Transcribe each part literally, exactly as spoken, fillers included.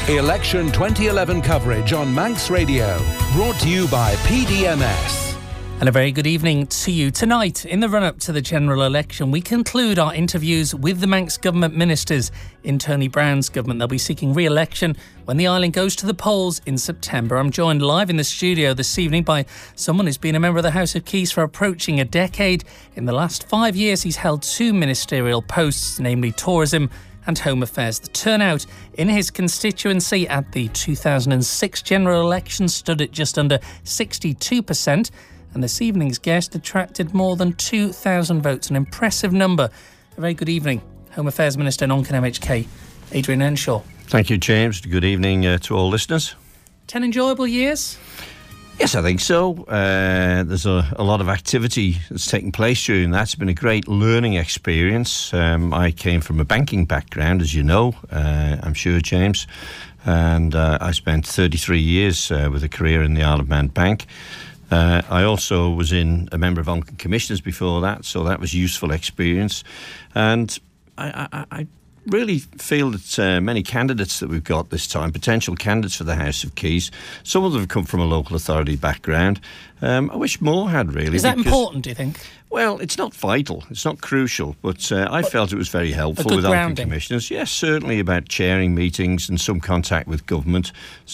Election twenty eleven coverage on Manx Radio. Brought to you by P D M S. And a very good evening to you. Tonight, in the run-up to the general election, we conclude our interviews with the Manx government ministers in Tony Brown's government. They'll be seeking re-election when the island goes to the polls in September. I'm joined live in the studio this evening by someone who's been a member of the House of Keys for approaching a decade. In the last five years, he's held two ministerial posts, namely tourism and Home Affairs. The turnout in his constituency at the two thousand six general election stood at just under sixty-two percent. And this evening's guest attracted more than two thousand votes, an impressive number. A very good evening, Home Affairs Minister Noncan M H K, Adrian Earnshaw. Thank you, James. Good evening uh, to all listeners. Ten enjoyable years? Yes, I think so. Uh, there's a, a lot of activity that's taken place during that. It's been a great learning experience. Um, I came from a banking background, as you know, uh, I'm sure, James. And uh, I spent thirty-three years uh, with a career in the Isle of Man Bank. Uh, I also was in a member of Oncan Commissioners before that, so that was useful experience. And I, I, I really feel that uh, many candidates that we've got this time, potential candidates for the House of Keys, some of them have come from a local authority background. Um, I wish more had, really. Is that because, important, do you think? Well, it's not vital, it's not crucial, but uh, I but felt it was very helpful with Oncan Commissioners. Yes, certainly about chairing meetings and some contact with government.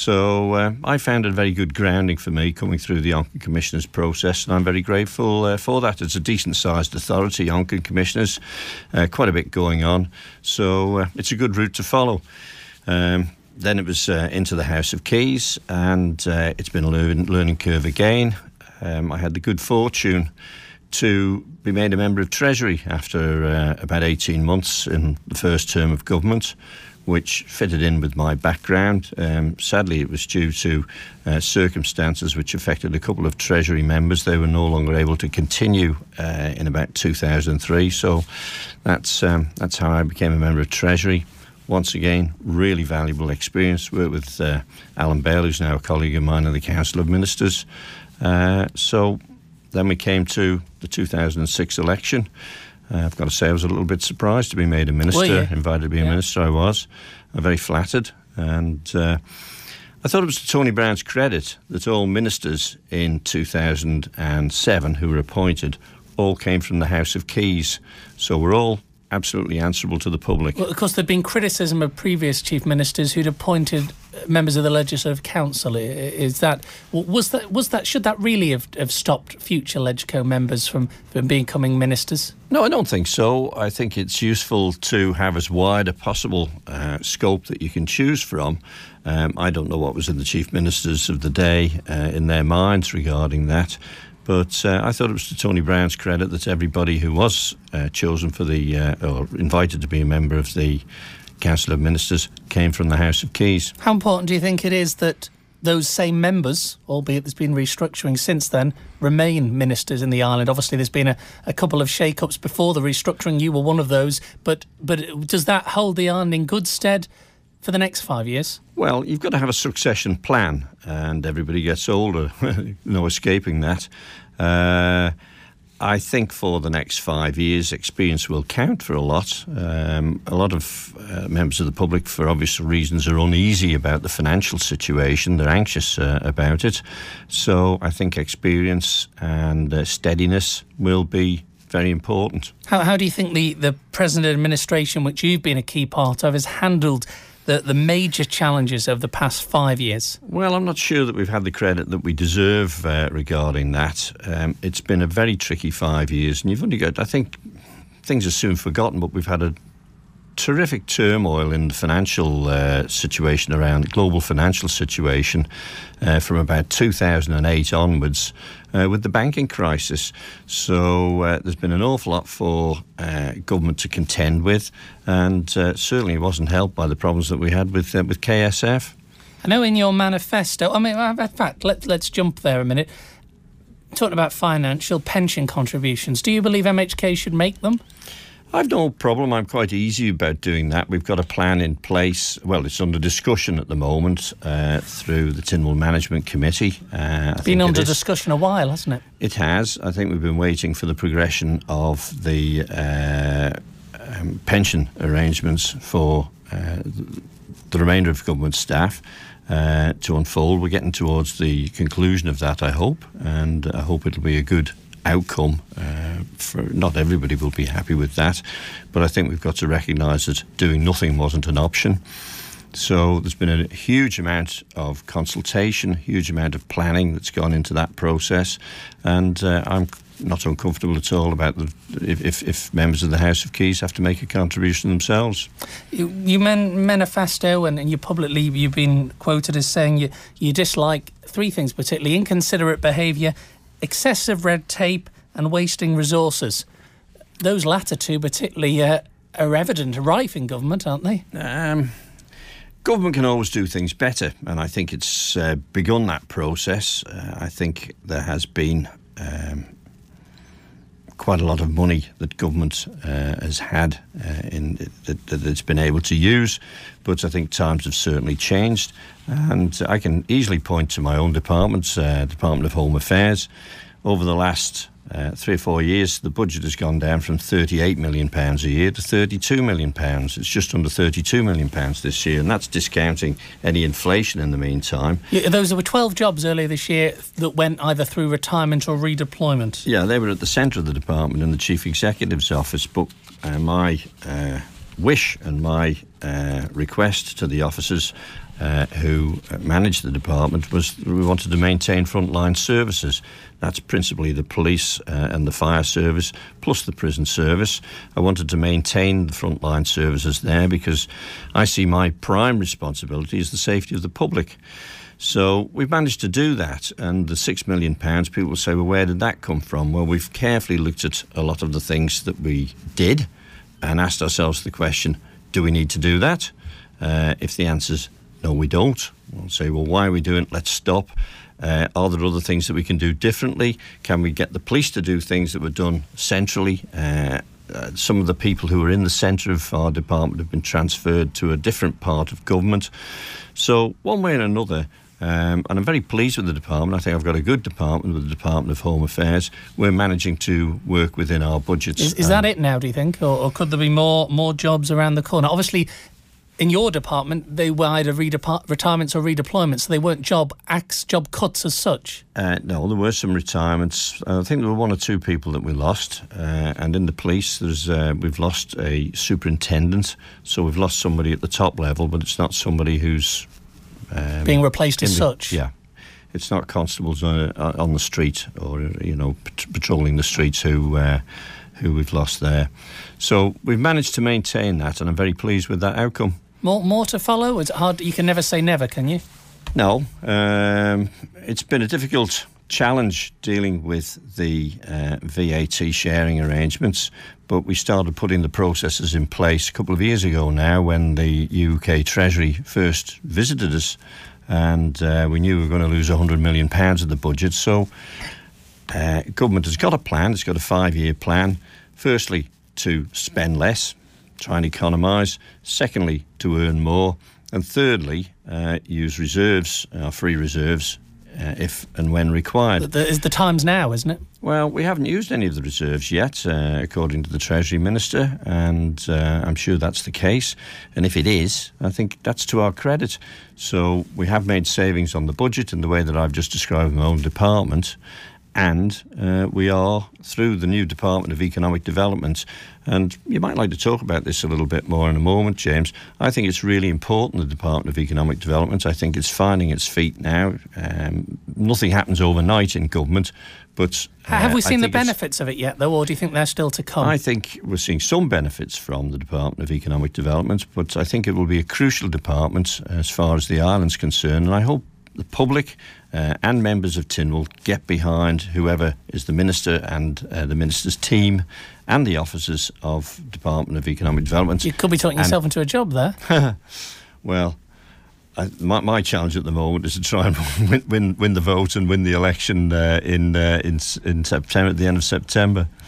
So uh, I found it a very good grounding for me coming through the Oncan Commissioners process, and I'm very grateful uh, for that. It's a decent-sized authority, Oncan Commissioners, uh, quite a bit going on, so uh, it's a good route to follow. Um, then it was uh, into the House of Keys, and uh, it's been a learn- learning curve again. Um, I had the good fortune to be made a member of Treasury after uh, about eighteen months in the first term of government, which fitted in with my background. Um, sadly, it was due to uh, circumstances which affected a couple of Treasury members. They were no longer able to continue uh, in about two thousand three. So that's um, that's how I became a member of Treasury. Once again, really valuable experience. Worked with uh, Alan Bale, who's now a colleague of mine in the Council of Ministers. Uh, so then we came to the two thousand six election. Uh, I've got to say I was a little bit surprised to be made a minister, invited to be yeah. a minister. I was uh, very flattered, and uh, I thought it was to Tony Brown's credit that all ministers in two thousand seven who were appointed all came from the House of Keys. So we're all absolutely answerable to the public. Well, of course, there'd been criticism of previous chief ministers who'd appointed members of the Legislative Council. Is that was that was that should that really have, have stopped future Legco members from, from becoming ministers? No, I don't think so. I think it's useful to have as wide a possible uh, scope that you can choose from. Um, I don't know what was in the chief ministers of the day uh, in their minds regarding that. But uh, I thought it was to Tony Brown's credit that everybody who was uh, chosen for the, uh, or invited to be a member of the Council of Ministers came from the House of Keys. How important do you think it is that those same members, albeit there's been restructuring since then, remain ministers in the island? Obviously, there's been a, a couple of shake-ups before the restructuring. You were one of those. But, but does that hold the island in good stead for the next five years? Well, you've got to have a succession plan, and everybody gets older, no escaping that. Uh, I think for the next five years, experience will count for a lot. Um, a lot of uh, members of the public, for obvious reasons, are uneasy about the financial situation. They're anxious uh, about it. So I think experience and uh, steadiness will be very important. How, how do you think the, the present administration, which you've been a key part of, has handled The, the major challenges of the past five years? Well, I'm not sure that we've had the credit that we deserve uh, regarding that. Um, it's been a very tricky five years, and you've only got, I think, things are soon forgotten, but we've had a terrific turmoil in the financial uh, situation around the global financial situation uh, from about two thousand eight onwards uh, with the banking crisis. So uh, there's been an awful lot for uh, government to contend with, and uh, certainly it wasn't helped by the problems that we had with uh, with K S F. I know in your manifesto, I mean, in fact, let, let's jump there a minute. Talking about financial pension contributions, do you believe M H K should make them? I've no problem. I'm quite easy about doing that. We've got a plan in place. Well, it's under discussion at the moment uh, through the Tynwald Management Committee. Uh, it's been under it discussion a while, hasn't it? It has. I think we've been waiting for the progression of the uh, um, pension arrangements for uh, the remainder of government staff uh, to unfold. We're getting towards the conclusion of that, I hope, and I hope it'll be a good outcome. Uh, for not everybody will be happy with that, but I think we've got to recognise that doing nothing wasn't an option. So there's been a huge amount of consultation, huge amount of planning that's gone into that process, and uh, I'm not uncomfortable at all about the, if, if, if members of the House of Keys have to make a contribution themselves. You, you men, manifesto, and, and you publicly, you've been quoted as saying you, you dislike three things, particularly inconsiderate behaviour, excessive red tape and wasting resources. Those latter two particularly uh, are evident, rife in government, aren't they? Um... Government can always do things better, and I think it's uh, begun that process. Uh, I think there has been um, quite a lot of money that government uh, has had uh, in that, that it's been able to use, but I think times have certainly changed, and I can easily point to my own department, uh, Department of Home Affairs. Over the last Uh, three or four years, the budget has gone down from thirty-eight million pounds a year to thirty-two million pounds. It's just under thirty-two million pounds this year, and that's discounting any inflation in the meantime. Yeah, those were twelve jobs earlier this year that went either through retirement or redeployment. Yeah, they were at the centre of the department in the Chief Executive's office, but uh, my uh, wish and my uh, request to the officers Uh, who managed the department was we wanted to maintain frontline services. That's principally the police uh, and the fire service, plus the prison service. I wanted to maintain the frontline services there because I see my prime responsibility is the safety of the public. So we've managed to do that, and the six million pounds, people will say, well, where did that come from? Well, we've carefully looked at a lot of the things that we did and asked ourselves the question, do we need to do that? Uh, if the answer's no, we don't. We'll say, well, why are we doing it? Let's stop. Uh, are there other things that we can do differently? Can we get the police to do things that were done centrally? Uh, uh, some of the people who are in the centre of our department have been transferred to a different part of government. So one way or another, um, and I'm very pleased with the department. I think I've got a good department with the Department of Home Affairs. We're managing to work within our budgets. Is, is that it now, do you think? Or, or could there be more, more jobs around the corner? Obviously, in your department, they were either redepart- retirements or redeployments, so they weren't job acts, job cuts as such. Uh, no, there were some retirements. Uh, I think there were one or two people that we lost. Uh, and in the police, there's uh, we've lost a superintendent, so we've lost somebody at the top level, but it's not somebody who's um, being replaced as the, such. Yeah, it's not constables on, on the street or you know pat- patrolling the streets who uh, who we've lost there. So we've managed to maintain that, and I'm very pleased with that outcome. More, more to follow? It's hard. You can never say never, can you? No. Um, it's been a difficult challenge dealing with the uh, V A T sharing arrangements, but we started putting the processes in place a couple of years ago now when the U K Treasury first visited us, and uh, we knew we were going to lose one hundred million pounds of the budget. So uh, government has got a plan. It's got a five-year plan. Firstly, to spend less, try and economise. Secondly, to earn more. And thirdly, uh, use reserves, our uh, free reserves, uh, if and when required. The, the, the time's now, isn't it? Well, we haven't used any of the reserves yet, uh, according to the Treasury Minister, and uh, I'm sure that's the case. And if it is, I think that's to our credit. So we have made savings on the budget in the way that I've just described in my own department. And uh, we are through the new Department of Economic Development. And you might like to talk about this a little bit more in a moment, James. I think it's really important, the Department of Economic Development. I think it's finding its feet now. Um, nothing happens overnight in government. But uh, have we seen the benefits of it yet, though, or do you think they're still to come? I think we're seeing some benefits from the Department of Economic Development, but I think it will be a crucial department as far as the island's concerned. And I hope the public uh, and members of Tynwald get behind whoever is the Minister and uh, the Minister's team and the officers of Department of Economic Development. You could be talking and yourself into a job there. Well, I, my, my challenge at the moment is to try and win, win, win the vote and win the election uh, in, uh, in in September, at the end of September.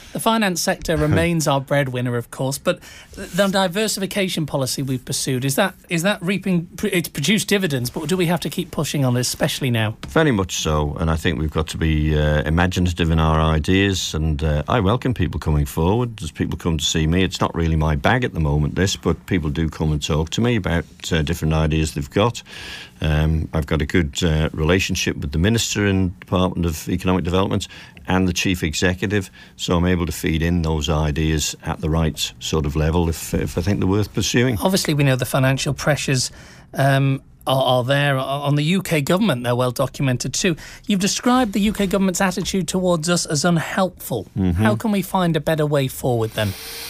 The finance sector remains our breadwinner, of course, but the diversification policy we've pursued, is that is that reaping, it's produced dividends, but do we have to keep pushing on it, especially now? Very much so, and I think we've got to be uh, imaginative in our ideas, and uh, I welcome people coming forward. As people come to see me, it's not really my bag at the moment, this, but people do come and talk to me about uh, different ideas they've got. Um, I've got a good uh, relationship with the Minister in the Department of Economic Development and the Chief Executive, so I'm able to feed in those ideas at the right sort of level if, if I think they're worth pursuing. Obviously, we know the financial pressures um, are, are there. On the U K government, they're well documented too. You've described the U K government's attitude towards us as unhelpful. Mm-hmm. How can we find a better way forward then?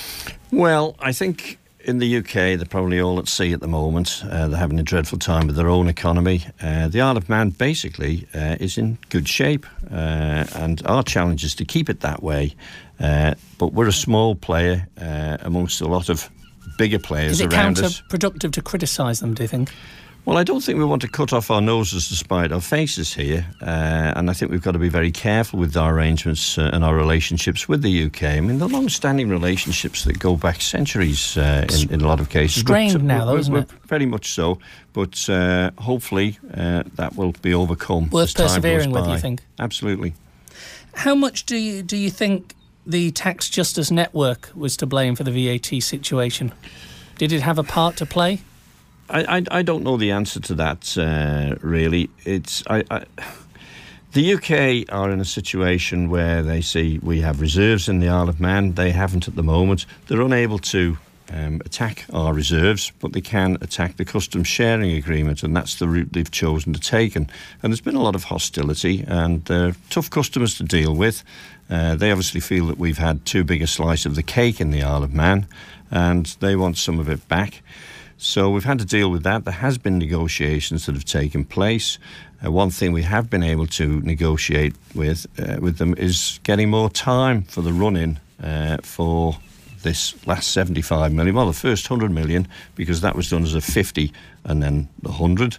Well, I think in the U K, they're probably all at sea at the moment. Uh, they're having a dreadful time with their own economy. Uh, the Isle of Man basically uh, is in good shape, uh, and our challenge is to keep it that way. Uh, but we're a small player uh, amongst a lot of bigger players around us. Is it counterproductive to criticise them, do you think? Well, I don't think we want to cut off our noses to spite our faces here, uh, and I think we've got to be very careful with our arrangements uh, and our relationships with the U K. I mean, the long-standing relationships that go back centuries uh, in, in a lot of cases. Strained but, uh, now, though, isn't it? Very much so, but uh, hopefully uh, that will be overcome. Worth persevering with, you think? Absolutely. How much do you, do you think the Tax Justice Network was to blame for the V A T situation? Did it have a part to play? I, I, I don't know the answer to that, uh, really. It's I, I, the U K are in a situation where they see we have reserves in the Isle of Man. They haven't at the moment. They're unable to um, attack our reserves, but they can attack the customs sharing agreement, and that's the route they've chosen to take. And, and there's been a lot of hostility, and uh, tough customers to deal with. Uh, they obviously feel that we've had too big a slice of the cake in the Isle of Man, and they want some of it back. So we've had to deal with that. There has been negotiations that have taken place. Uh, one thing we have been able to negotiate with uh, with them is getting more time for the run-in uh, for this last seventy-five million. Well, the first one hundred million, because that was done as a fifty and then the one hundred.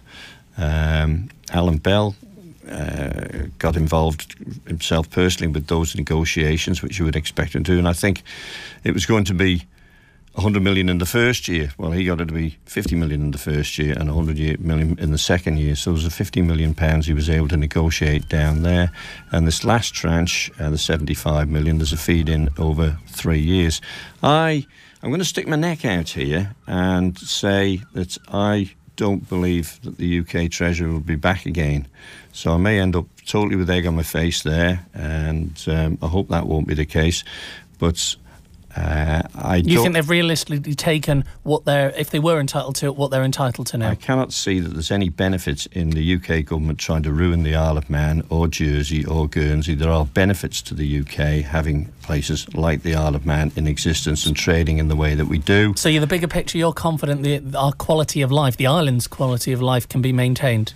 Um, Alan Bell uh, got involved himself personally with those negotiations, which you would expect him to. And I think it was going to be one hundred million in the first year. Well, he got it to be fifty million in the first year and one hundred million in the second year. So there was a fifty million pounds he was able to negotiate down there. And this last tranche, uh, the seventy-five million, there's a feed in over three years. I, I'm going to stick my neck out here and say that I don't believe that the U K Treasury will be back again. So I may end up totally with egg on my face there, and um, I hope that won't be the case. But Uh, I you think they've realistically taken what they're, if they were entitled to it, what they're entitled to now? I cannot see that there's any benefits in the U K government trying to ruin the Isle of Man or Jersey or Guernsey. There are benefits to the U K having places like the Isle of Man in existence and trading in the way that we do. So you're the bigger picture, you're confident that our quality of life, the island's quality of life, can be maintained?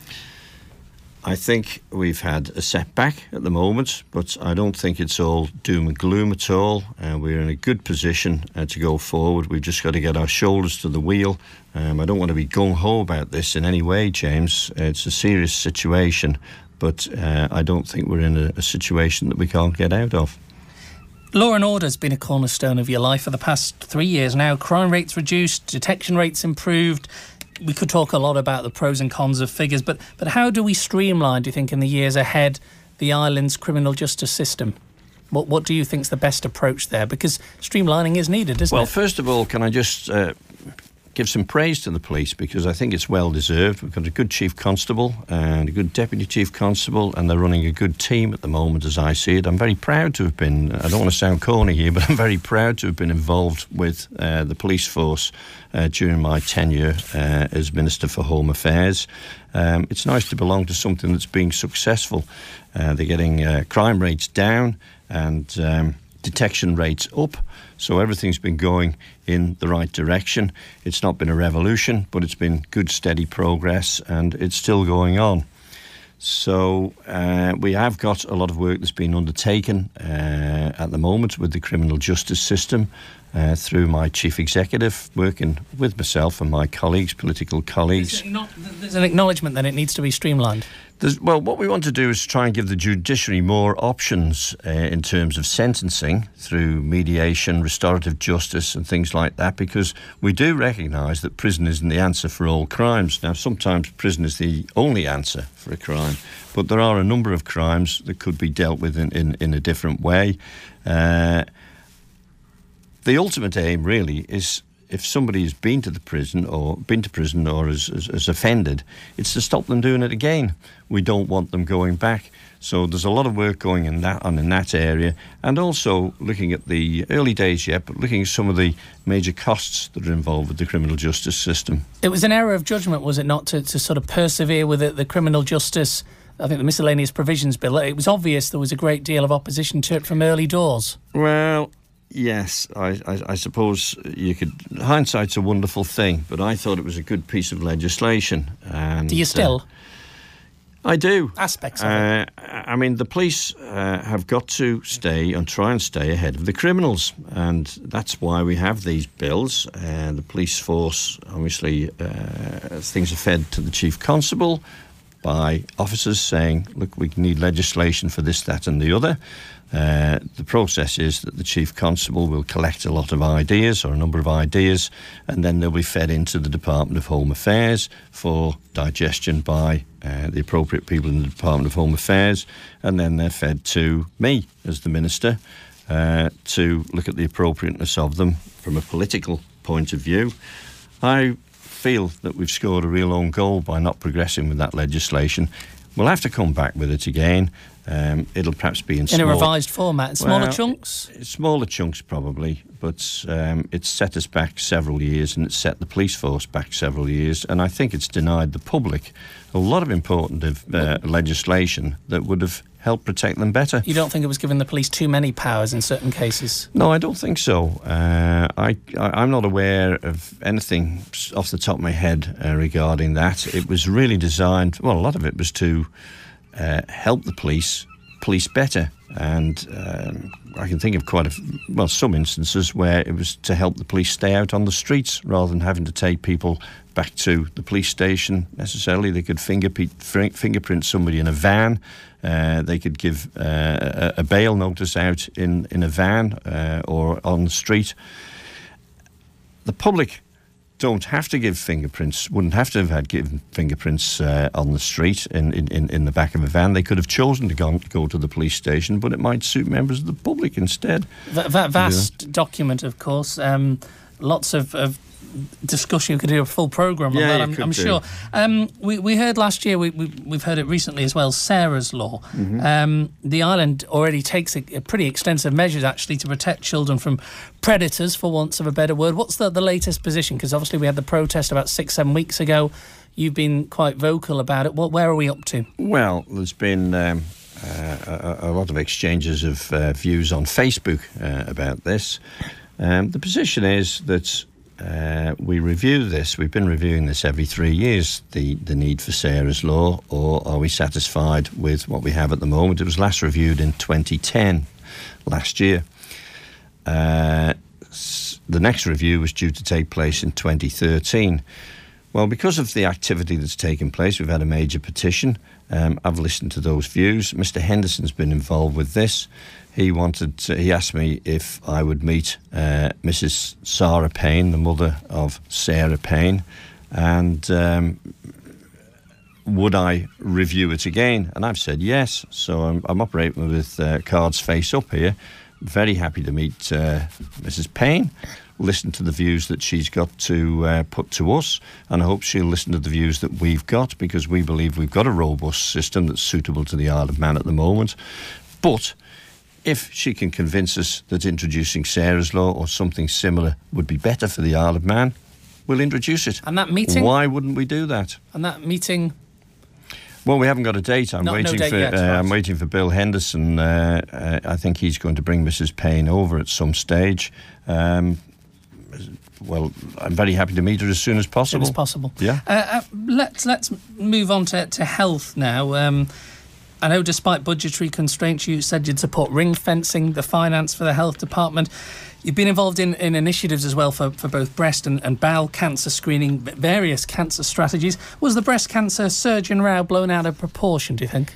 I think we've had a setback at the moment, but I don't think it's all doom and gloom at all. Uh, we're in a good position uh, to go forward. We've just got to get our shoulders to the wheel. Um, I don't want to be gung-ho about this in any way, James. It's a serious situation, but uh, I don't think we're in a, a situation that we can't get out of. Law and order has been a cornerstone of your life for the past three years now. Crime rates reduced, detection rates improved. We could talk a lot about the pros and cons of figures, but but how do we streamline, do you think, in the years ahead, the island's criminal justice system? What what do you think is the best approach there? Because streamlining is needed, isn't well, it? Well, first of all, can I just uh, give some praise to the police, because I think it's well deserved. We've got a good chief constable and a good deputy chief constable, and they're running a good team at the moment, as I see it. I'm very proud to have been, I don't want to sound corny here, but I'm very proud to have been involved with uh, the police force uh, during my tenure uh, as Minister for Home Affairs. Um, it's nice to belong to something that's being successful. Uh, they're getting uh, crime rates down and um, detection rates up. So everything's been going in the right direction. It's not been a revolution, but it's been good, steady progress, and it's still going on. So uh, we have got a lot of work that's been undertaken uh, at the moment with the criminal justice system uh, through my chief executive, working with myself and my colleagues, political colleagues. There's an acknowledgement that it needs to be streamlined. There's, well, what we want to do is try and give the judiciary more options uh, in terms of sentencing through mediation, restorative justice and things like that, because we do recognise that prison isn't the answer for all crimes. Now, sometimes prison is the only answer for a crime, but there are a number of crimes that could be dealt with in, in, in a different way. Uh, the ultimate aim, really, is if somebody has been to the prison or been to prison or has, has, has offended, it's to stop them doing it again. We don't want them going back. So there's a lot of work going in that, on in that area, and also looking at the early days yet, but looking at some of the major costs that are involved with the criminal justice system. It was an error of judgment, was it not, to, to sort of persevere with it, the criminal justice, I think the miscellaneous provisions bill? It was obvious there was a great deal of opposition to it from early doors. Well, yes, I, I, I suppose you could. Hindsight's a wonderful thing, but I thought it was a good piece of legislation. And, do you still? Uh, I do. Aspects of uh, it. I mean, the police uh, have got to stay and try and stay ahead of the criminals, and that's why we have these bills. Uh, the police force, obviously, uh, things are fed to the chief constable by officers saying, look, we need legislation for this, that and the other. Uh, the process is that the chief constable will collect a lot of ideas or a number of ideas, and then they'll be fed into the Department of Home Affairs for digestion by uh, the appropriate people in the Department of Home Affairs, and then they're fed to me as the Minister uh, to look at the appropriateness of them from a political point of view. I feel that we've scored a real own goal by not progressing with that legislation. We'll have to come back with it again. Um, it'll perhaps be in, in small, a revised format, smaller well, chunks? Smaller chunks probably, but um, it's set us back several years, and it's set the police force back several years, and I think it's denied the public a lot of important uh, legislation that would have helped protect them better. You don't think it was giving the police too many powers in certain cases? No, I don't think so. Uh, I, I, I'm not aware of anything off the top of my head uh, regarding that. It was really designed, well, a lot of it was to uh, help the police police better. And um, I can think of quite a, well, some instances where it was to help the police stay out on the streets rather than having to take people back to the police station necessarily. They could fingerprint, fingerprint somebody in a van. Uh, they could give uh, a, a bail notice out in, in a van uh, or on the street. The public don't have to give fingerprints, wouldn't have to have had given fingerprints uh, on the street in, in, in the back of a van. They could have chosen to go, go to the police station, but it might suit members of the public instead. That, that vast yeah. document, of course, um, lots of, of discussion. You could do a full programme on yeah, that, I'm, I'm sure. Um, we, we heard last year, we, we, we've heard it recently as well, Sarah's Law. Mm-hmm. Um, the island already takes a, a pretty extensive measures, actually, to protect children from predators, for want of a better word. What's the, the latest position? Because obviously we had the protest about six, seven weeks ago. You've been quite vocal about it. What, where are we up to? Well, there's been um, uh, a, a lot of exchanges of uh, views on Facebook uh, about this. Um, the position is that Uh, we review this. We've been reviewing this every three years, the, the need for Sarah's Law, or are we satisfied with what we have at the moment? It was last reviewed in twenty ten, last year. Uh, the next review was due to take place in twenty thirteen. Well, because of the activity that's taken place, we've had a major petition. Um, I've listened to those views. Mister Henderson's been involved with this. He wanted to, he asked me if I would meet uh, Missus Sarah Payne, the mother of Sarah Payne, and um, would I review it again? And I've said yes. So I'm, I'm operating with uh, cards face up here. Very happy to meet uh, Missus Payne, listen to the views that she's got to uh, put to us, and I hope she'll listen to the views that we've got, because we believe we've got a robust system that's suitable to the Isle of Man at the moment. But if she can convince us that introducing Sarah's Law or something similar would be better for the Isle of Man, we'll introduce it. And that meeting? Why wouldn't we do that? And that meeting? Well, we haven't got a date. I'm Not, waiting no date for. yet, Uh, right. I'm waiting for Bill Henderson. Uh, uh, I think he's going to bring Missus Payne over at some stage. Um, well, I'm very happy to meet her as soon as possible. As soon as possible. Yeah. Uh, uh, let's let's move on to, to health now. Um, I know despite budgetary constraints, you said you'd support ring fencing the finance for the health department. You've been involved in, in initiatives as well for, for both breast and, and bowel cancer screening, various cancer strategies. Was the breast cancer surgeon row blown out of proportion, do you think?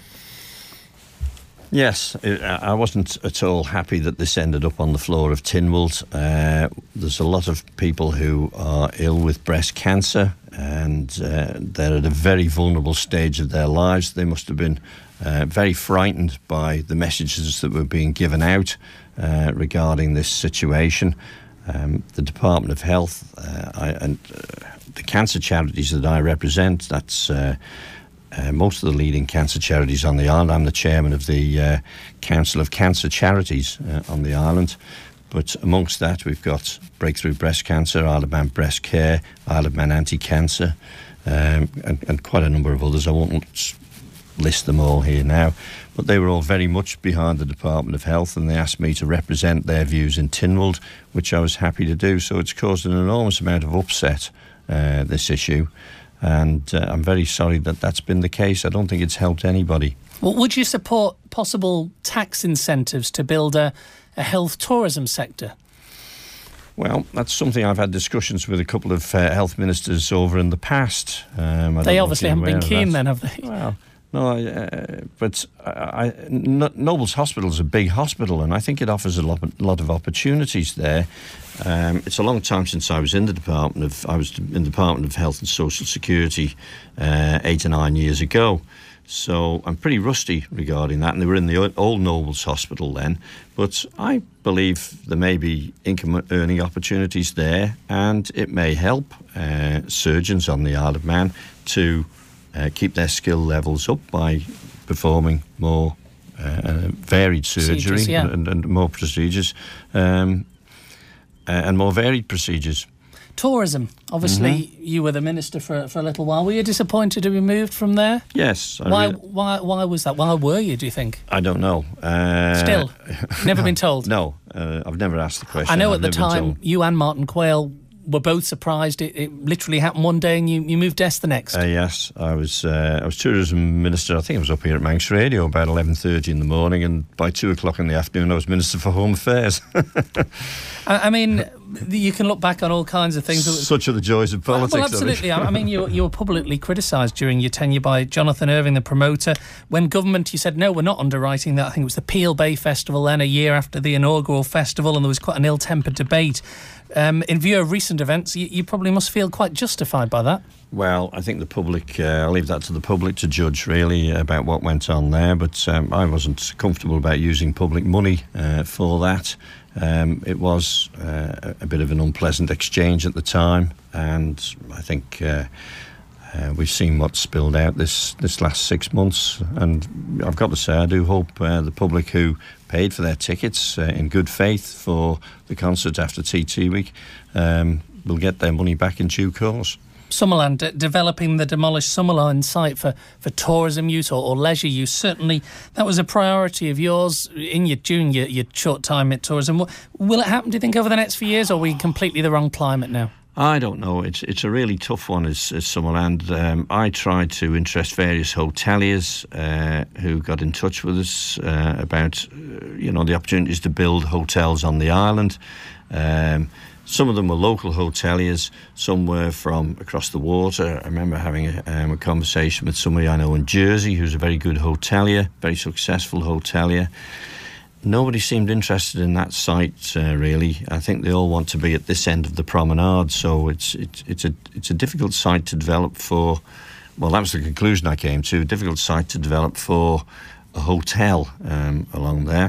Yes, it, I wasn't at all happy that this ended up on the floor of Tynwald. Uh, there's a lot of people who are ill with breast cancer, and uh, they're at a very vulnerable stage of their lives. They must have been uh, very frightened by the messages that were being given out uh, regarding this situation. Um, the Department of Health uh, I, and uh, the cancer charities that I represent, that's uh, Uh, most of the leading cancer charities on the island. I'm the chairman of the uh, Council of Cancer Charities uh, on the island. But amongst that, we've got Breakthrough Breast Cancer, Isle of Man Breast Care, Isle of Man Anti-Cancer, um, and, and quite a number of others. I won't list them all here now. But they were all very much behind the Department of Health, and they asked me to represent their views in Tynwald, which I was happy to do. So it's caused an enormous amount of upset, uh, this issue. And uh, I'm very sorry that that's been the case. I don't think it's helped anybody. Well, would you support possible tax incentives to build a, a health tourism sector? Well, that's something I've had discussions with a couple of uh, health ministers over in the past. Um, they obviously haven't been keen then, have they? Well, no, uh, but I, I, Nobles Hospital is a big hospital, and I think it offers a lot, lot of opportunities there. Um, it's a long time since I was in the Department of I was in the Department of Health and Social Security uh, eight or nine years ago, so I'm pretty rusty regarding that. And they were in the old Nobles Hospital then, but I believe there may be income earning opportunities there, and it may help uh, surgeons on the Isle of Man to Uh, keep their skill levels up by performing more uh, varied surgery yeah. and, and more procedures um, uh, and more varied procedures. Tourism. Obviously, mm-hmm. you were the minister for, for a little while. Were you disappointed to be moved from there? Yes. I why, really, why, why was that? Why were you, do you think? I don't know. Uh, Still? Never been told? No. Uh, I've never asked the question. I know I've at the time, you and Martin Quayle were both surprised. It, it literally happened one day and you, you moved desk the next. Uh, yes, I was uh, I was tourism minister. I think I was up here at Manx Radio about eleven thirty in the morning, and by two o'clock in the afternoon I was Minister for Home Affairs. I, I mean, you can look back on all kinds of things. Such are the joys of politics. Well, absolutely. I, I mean, you, you were publicly criticised during your tenure by Jonathan Irving, the promoter. When government, you said, no, we're not underwriting that. I think it was the Peel Bay Festival then, a year after the inaugural festival, and there was quite an ill-tempered debate. Um, in view of recent events, you, you probably must feel quite justified by that. Well, I think the public, uh, I'll leave that to the public to judge really about what went on there, but um, I wasn't comfortable about using public money uh, for that. Um, it was uh, a bit of an unpleasant exchange at the time, and I think uh, uh, we've seen what's spilled out this, this last six months, and I've got to say I do hope uh, the public who paid for their tickets uh, in good faith for the concert after T T Week um, will get their money back in due course. Summerland, de- developing the demolished Summerland site for, for tourism use or, or leisure use, certainly that was a priority of yours in your during your, your short time at tourism. Will it happen, do you think, over the next few years, or are we in completely the wrong climate now? I don't know. It's it's a really tough one as, as Summerland. Um, I tried to interest various hoteliers uh, who got in touch with us uh, about, uh, you know, the opportunities to build hotels on the island. Um, some of them were local hoteliers. Some were from across the water. I remember having a, um, a conversation with somebody I know in Jersey who's a very good hotelier, very successful hotelier. Nobody seemed interested in that site, uh, really. I think they all want to be at this end of the promenade, so it's it's it's a it's a difficult site to develop for. Well, that was the conclusion I came to. A difficult site to develop for a hotel um, along there.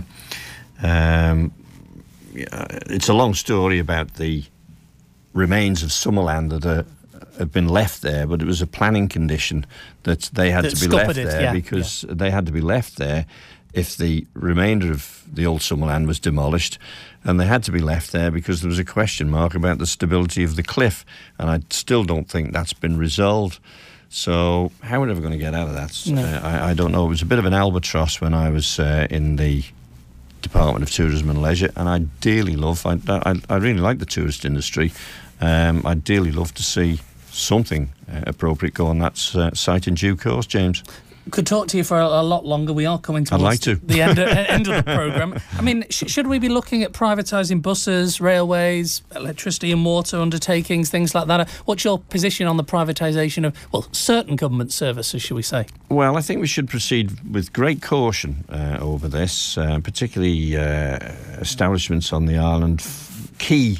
Um, it's a long story about the remains of Summerland that are, have been left there, but it was a planning condition that they had that to be left it, there yeah, because yeah. they had to be left there if the remainder of the old Summerland was demolished, and they had to be left there because there was a question mark about the stability of the cliff, and I still don't think that's been resolved. So how are we ever going to get out of that? No. Uh, I, I don't know. It was a bit of an albatross when I was uh, in the Department of Tourism and Leisure, and I dearly love, I, I, I really like the tourist industry. Um, I'd dearly love to see something uh, appropriate go on that uh, site in due course, James. Could talk to you for a, a lot longer. We are coming towards I'd like to. the end of, end of the programme. I mean, sh- should we be looking at privatising buses, railways, electricity and water undertakings, things like that? What's your position on the privatisation of, well, certain government services, shall we say? Well, I think we should proceed with great caution uh, over this, uh, particularly uh, establishments on the island, f- key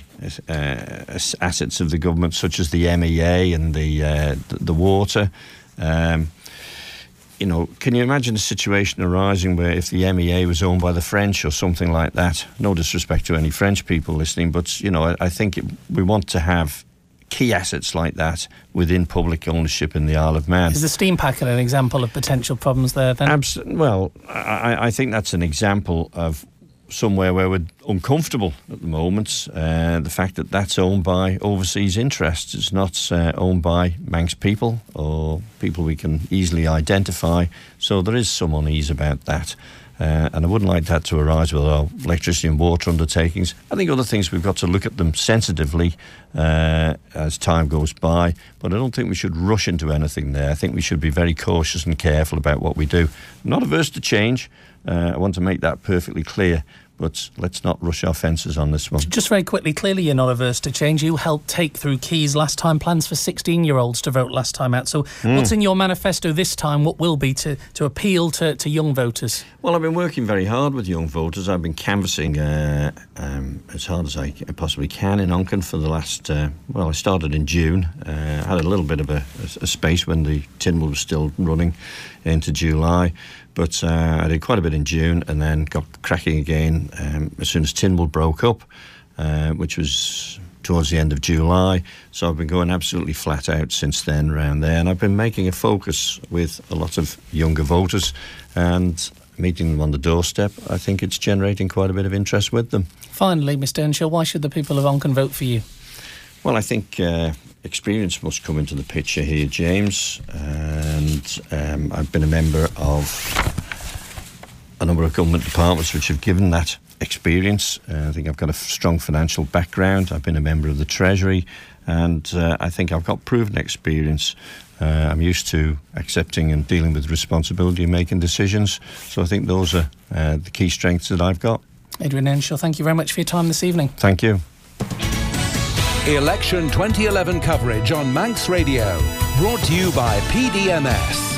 uh, assets of the government, such as the M E A and the, uh, the, the water. Um, You know, can you imagine a situation arising where if the M E A was owned by the French or something like that? No disrespect to any French people listening, but, you know, I, I think it, we want to have key assets like that within public ownership in the Isle of Man. Is the steam packet an example of potential problems there then? Abs- well, I, I think that's an example of somewhere where we're uncomfortable at the moment. Uh, the fact that that's owned by overseas interests. It's not uh, owned by Manx people or people we can easily identify. So there is some unease about that. Uh, and I wouldn't like that to arise with our electricity and water undertakings. I think other things, we've got to look at them sensitively uh, as time goes by. But I don't think we should rush into anything there. I think we should be very cautious and careful about what we do. I'm not averse to change. Uh, I want to make that perfectly clear. But let's not rush our fences on this one. Just very quickly, clearly you're not averse to change. You helped take through Keys last time, plans for sixteen-year-olds to vote last time out. So mm. what's in your manifesto this time? What will be to, to appeal to, to young voters? Well, I've been working very hard with young voters. I've been canvassing uh, um, as hard as I possibly can in Onken for the last... Uh, well, I started in June. Uh, I had a little bit of a, a space when the Tynwald was still running into July. But uh, I did quite a bit in June and then got cracking again um, as soon as Tynwald broke up, uh, which was towards the end of July. So I've been going absolutely flat out since then around there. And I've been making a focus with a lot of younger voters and meeting them on the doorstep. I think it's generating quite a bit of interest with them. Finally, Mister Earnshaw, why should the people of Onken vote for you? Well, I think uh, experience must come into the picture here, James. And um, I've been a member of a number of government departments which have given that experience. Uh, I think I've got a strong financial background. I've been a member of the Treasury. And uh, I think I've got proven experience. Uh, I'm used to accepting and dealing with responsibility and making decisions. So I think those are uh, the key strengths that I've got. Adrian Earnshaw, thank you very much for your time this evening. Thank you. Election twenty eleven coverage on Manx Radio. Brought to you by P D M S.